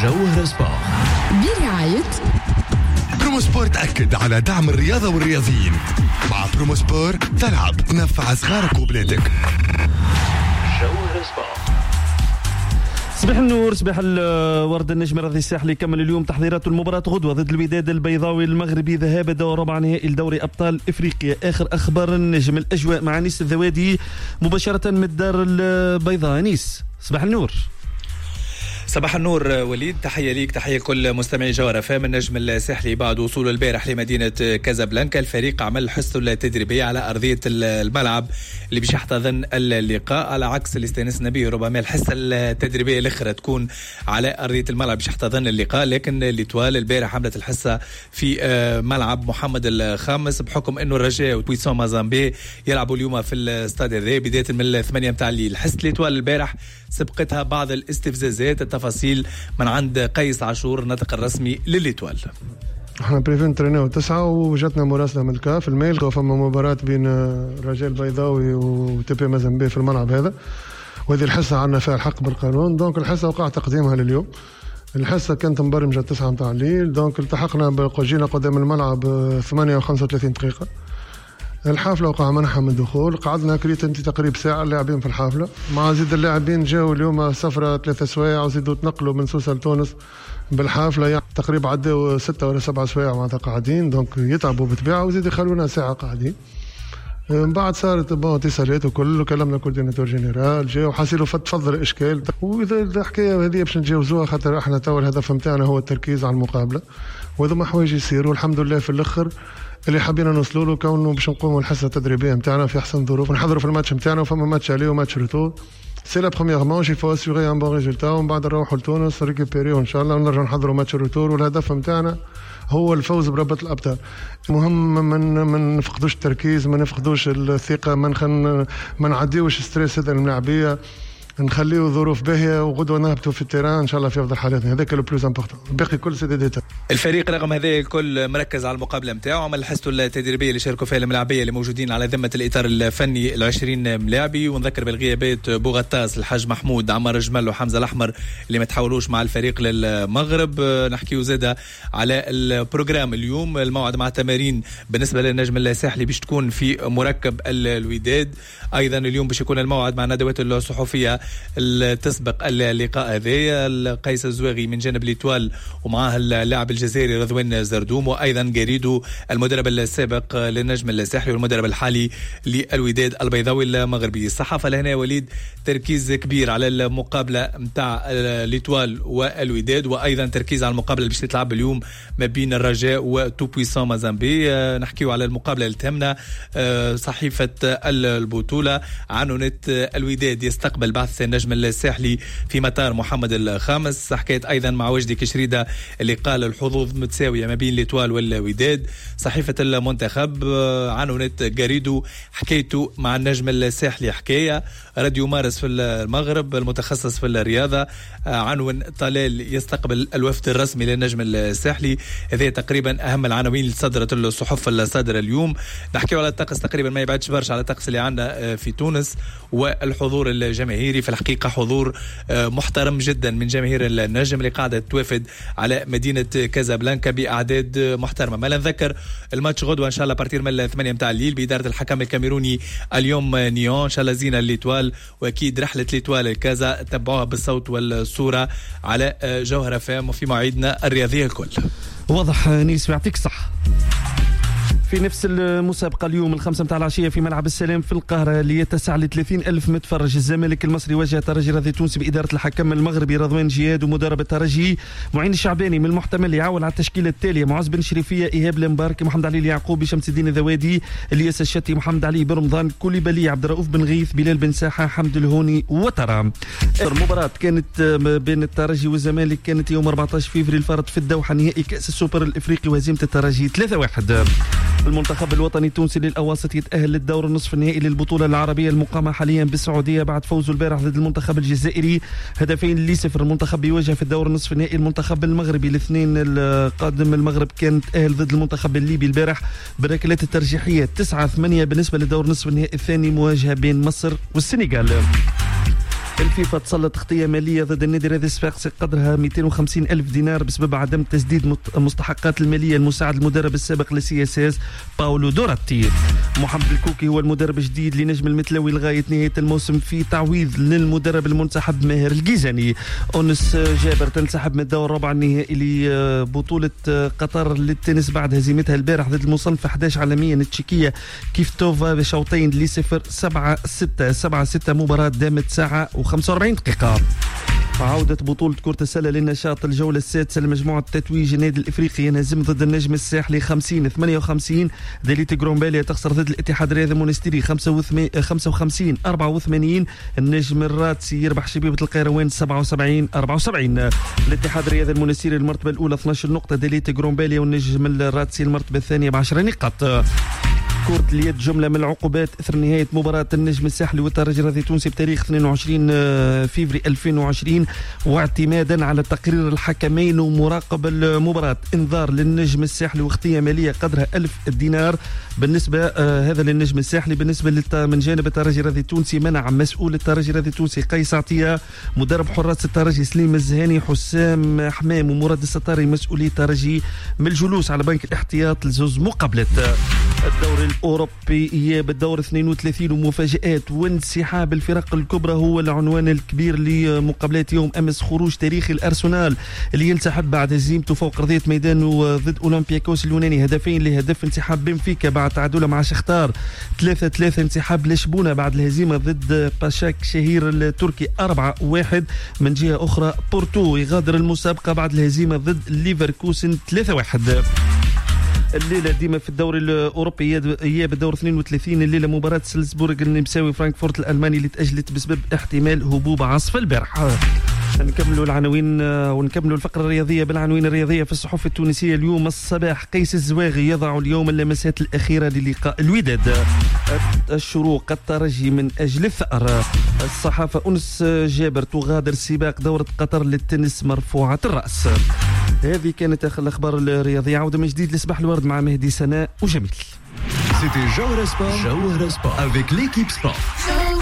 جوهر سبورت برعاية برومو سبورت. تأكد على دعم الرياضة والرياضيين. مع برومو سبورت تلعب تنفع صغارك وبلادك. جوهر سبورت. صباح النور، صباح الورد. النجم الرياضي الساحلي كمل اليوم تحضيرات المباراة غدوة ضد الوداد البيضاوي المغربي، ذهاب دور ربع نهائي لدوري أبطال إفريقيا. آخر أخبار النجم، الأجواء مع أنيس الذوادي مباشرة من الدار البيضاء. أنيس صباح النور. صباح النور وليد، تحية ليك، تحية لكل مستمعي جوهر فام. النجم الساحلي بعد وصوله البارح لمدينة كازابلانكا، الفريق عمل حصته التدريبية على أرضية الملعب اللي باش يحتضن اللقاء، على عكس اللي استانسنا به ربما الحصة التدريبية الأخرى تكون على أرضية الملعب باش يحتضن اللقاء. لكن ليتوال البارح عملت الحصة في ملعب محمد الخامس، بحكم أنه الرجاء وبويسون مازامبي يلعبوا اليوم في الاستاد هذا بداية من 8 متاع الليل. حصة ليتوال البارح سبقتها بعض الاستفزازات، التفاصيل من عند قيس عاشور الناطق الرسمي لليتوال. احنا بريفين ترينيو 9 وجاتنا مراسله من الكاف الميل، وفما مباراه بين الرجاء البيضاوي وتبي مازامبي في الملعب هذا، وهذه الحصه عندنا فيها الحق بالقانون. دونك الحصه وقع تقديمها لليوم. الحصه كانت مبرمجه 9 متاع الليل، دونك التحقنا جينا قدام الملعب 8:35 دقيقه. الحافله وقع منحها من الدخول، قعدنا كريت انت تقريبا ساعه اللاعبين في الحافله، مع زيد اللاعبين جاوا اليوم سفره 3 سوايع وزيدوا تنقلوا من سوسه لتونس بالحافله، يعني تقريبا عدوا 6 ولا 7 سوايع معناتها قاعدين، دونك يتعبوا بطبيعه وزيد يخلونا ساعه قاعدين. من بعد صارت اتصالات وكل، كلمنا كورديناتور جنرال جا وحاسيلو تفضل الاشكال، واذا الحكايه هذه باش نتجاوزوها خاطر احنا تو الهدف نتاعنا هو التركيز على المقابله، وهذوما حوايج يصيروا الحمد لله في الاخر اللي حابين نوصلوا له، كونه باش نقوموا الحصه التدريبيه نتاعنا في احسن ظروف ونحضروا في الماتش نتاعنا، وفما ماتش عليه وماتش ريتور. سي لا بروميير مانش يفو اسيغي ان بون ريزولتا، ومن بعد نروحوا لتونس ريكوبيريو ان شاء الله ونرجعوا نحضروا ماتش الريتور، والهدف نتاعنا هو الفوز بربط الابطال. المهم ما نفقدوش التركيز، ما نفقدوش الثقه، ما نعديوش ستريس هذا الملاعبيه، نخليو ظروف باهيه وغدوه نهبطوا في التيران ان شاء الله في افضل حالاتنا. هذاك لو بلوز امبورطون، باقي كل سي دي ديتاي. الفريق رغم هذا الكل مركز على المقابله نتاعو، عمل حصته التدريبيه اللي شاركوا فيها الملاعبيه اللي موجودين على ذمه الاطار الفني ال20 ملاعبي، ونذكر بالغيابات بوغطاس، الحاج محمود، عمر جمل وحمزه الاحمر اللي ما تحولوش مع الفريق للمغرب. نحكيو زاده على البروجرام اليوم، الموعد مع التمارين بالنسبه للنجم الساحلي باش تكون في مركب الوداد. ايضا اليوم باش يكون الموعد مع الندوات الصحفيه تسبق اللقاء هذا، قيس الزواغي من جانب ليتوال ومعاه اللاعب الجزائري رضوان زردوم، وايضا قريدو المدرب السابق للنجم الساحلي والمدرب الحالي للوداد البيضاوي المغربي. الصحافه لهنا وليد تركيز كبير على المقابله نتاع ليتوال والوداد، وايضا تركيز على المقابله اللي باش تلعب اليوم ما بين الرجاء وتو بويسون مازامبي. نحكيو على المقابله اللي تهمنا. صحيفه البطوله عنونت الوداد يستقبل بعث النجم الساحلي في مطار محمد الخامس. حكيت ايضا مع وجدي كشريده اللي قال الحظوظ متساويه ما بين ليتوال والوداد. صحيفه المنتخب عنونت جاريدو حكيته مع النجم الساحلي حكايه. راديو مارس في المغرب المتخصص في الرياضه عنون طلال يستقبل الوفد الرسمي للنجم الساحلي. هذه تقريبا اهم العناوين اللي صدرت الصحف الصادره اليوم. نحكيو على الطقس تقريبا ما يبعدش برشا على الطقس اللي عندنا في تونس، والحضور الجماهيري في الحقيقه حضور محترم جدا من جماهير النجم اللي قاعده توافد على مدينه كازابلانكا باعداد محترمه. ما نذكر الماتش غدوه ان شاء الله بارتير من 8 متاع الليل باداره الحكم الكاميروني اليوم نيون. ان شاء الله زينه ليتوال، واكيد رحله ليتوال الكازا تبعوها بالصوت والصوره على جوهر فام وفي مواعيدنا الرياضيه الكل. واضح نيس، يعطيك الصحه. في نفس المسابقة اليوم 5 متاع العشية في ملعب السلام في القاهرة اللي يتسع ل 30,000 متفرج، الزمالك المصري واجه الترجي الرياضي التونسي بإدارة الحكم المغربي رضوان جياد ومدرب الترجي معين الشعباني. من المحتمل يعول على التشكيلة التالية: معز بن شريفية، إيهاب المباركي، محمد علي اليعقوبي، شمس الدين الذوادي، الياس الشتي، محمد علي برمضان، كوليبالي، عبد الرؤوف بن غيث، بلال بن ساحة، حمد الهوني وترام. المباراة كانت بين الترجي والزمالك كانت يوم 14 فبراير الفارط في الدوحة، نهائي كأس السوبر الإفريقي وهزيمة الترجي 3-1. المنتخب الوطني التونسي للأواسط يتأهل للدور النصف النهائي للبطولة العربية المقامة حاليا بالسعودية بعد فوزه البارح ضد المنتخب الجزائري 2-0. المنتخب بيواجه في الدور النصف النهائي المنتخب المغربي. الاثنين القادم المغرب كان تأهل ضد المنتخب الليبي البارح بركلات الترجيحية 9-8. بالنسبة للدور النصف النهائي الثاني مواجهة بين مصر والسنغال. الفيفا تسلط خطية مالية ضد النادي رياضي الصفاقسي قدرها 250 ألف دينار بسبب عدم تسديد مستحقات المالية المساعد المدرب السابق لسي اس اس باولو دوراتي. محمد الكوكي هو المدرب الجديد لنجم المتلوي لغاية نهاية الموسم في تعويض للمدرب المنسحب ماهر الجيزاني. أونس جابر تنسحب من الدور الربع النهائي لبطولة قطر للتنس بعد هزيمتها البارح ضد المصنفة 11 عالميا التشيكية كيفتوفا بشوطين ل0 7-6 مباراة دامت ساعة و45 دقيقة. عودة بطولة كرة السلة للنشاط الجولة السادسة لمجموعة تتويج النادي الإفريقي ينهزم ضد النجم الساحلي 50-58. ديليت جرومباليا تخسر ضد الاتحاد الرياضي المونستيري 55-84. النجم الراتسي يربح شبيبة القيروان 77-74. الاتحاد الرياضي المونستيري المرتبة الأولى 12 نقطة، ديليت جرومباليا والنجم الراتسي المرتبة الثانية ب10 نقاط. كرة اليد جملة من العقوبات إثر نهاية مباراة النجم الساحلي والترجي الرياضي التونسي بتاريخ 22 فيفري 2020 واعتمادا على تقرير الحكمين ومراقب المباراة. انذار للنجم الساحلي واختية مالية قدرها 1000 دينار بالنسبة هذا للنجم الساحلي. بالنسبة من جانب الترجي الرياضي التونسي منع مسؤول الترجي الرياضي التونسي قيس عطية، مدرب حراس الترجي سليم الزهاني، حسام حمام ومراد الستاري مسؤولي الترجي من الجلوس على بنك الاحتياط لزوز مقابلات. الدوري الأوروبي إياب الدور 32 ومفاجآت وانسحاب الفرق الكبرى هو العنوان الكبير لمقابلات يوم أمس. خروج تاريخي الأرسنال اللي ينسحب بعد هزيمته فوق أرضية ميدانه ضد أولمبياكوس اليوناني 2-0. انسحاب بنفيكا بعد تعادله مع شختار 3-3. انسحاب لشبونة بعد الهزيمة ضد باشاك شهير التركي 4-1. من جهة أخرى بورتو يغادر المسابقة بعد الهزيمة ضد ليفركوسن 3-1. الليلة ديما في الدوري الأوروبي إياب الدور 32 الليلة مباراة سلزبورغ النمساوي فرانكفورت الألماني اللي تأجلت بسبب احتمال هبوب عاصفة البارح. نكملوا العناوين ونكملوا الفقرة الرياضية بالعناوين الرياضية في الصحف التونسية. اليوم الصباح قيس الزواغي يضع اليوم اللمسات الأخيرة للقاء الوداد. الشروق الترجي من أجل الثأر. الصحافة أنس جابر تغادر سباق دورة قطر للتنس مرفوعة الرأس. هذه كانت آخر الأخبار الرياضية. عودة من جديد لصباح الورد مع مهدي سناء وجميل. C'était Jawhara Sport avec l'équipe Sport.